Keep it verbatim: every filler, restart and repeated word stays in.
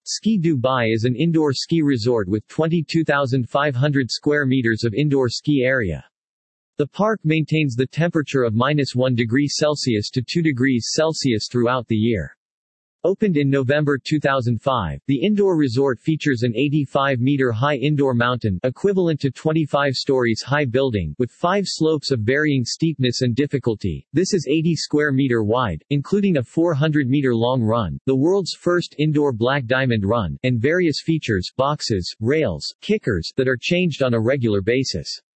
Ski Dubai is an indoor ski resort with twenty-two thousand five hundred square meters of indoor ski area. The park maintains the temperature of minus one degree Celsius to two degrees Celsius throughout the year. Opened in November two thousand five, the indoor resort features an eighty-five meter high indoor mountain equivalent to twenty-five stories high building with five slopes of varying steepness and difficulty. This is eighty square meter wide, including a four hundred meter long run, the world's first indoor black diamond run, and various features, boxes, rails, kickers that are changed on a regular basis.